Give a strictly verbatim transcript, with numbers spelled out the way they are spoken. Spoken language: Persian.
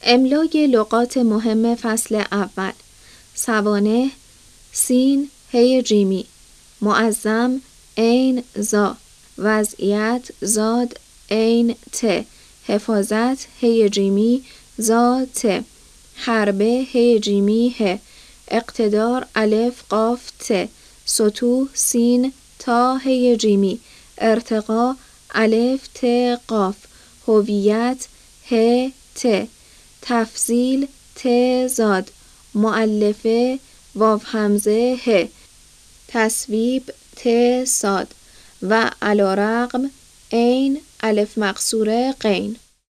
املای لغات مهم فصل اول. سوانح سین هی جیمی، معظم عین زا، وضعیت زاد عین ت، حفاظت هی جیمی زا ت، حربه هی جیمی ه، اقتدار الف قاف ت، سطوح سین تا هی جیمی، ارتقا الف ت قاف، هویت ه ت، تفضیل ت زاد، مؤلفه واو همزه ه، تصویب ت صاد و علی رغم عین الف مقصوره غین.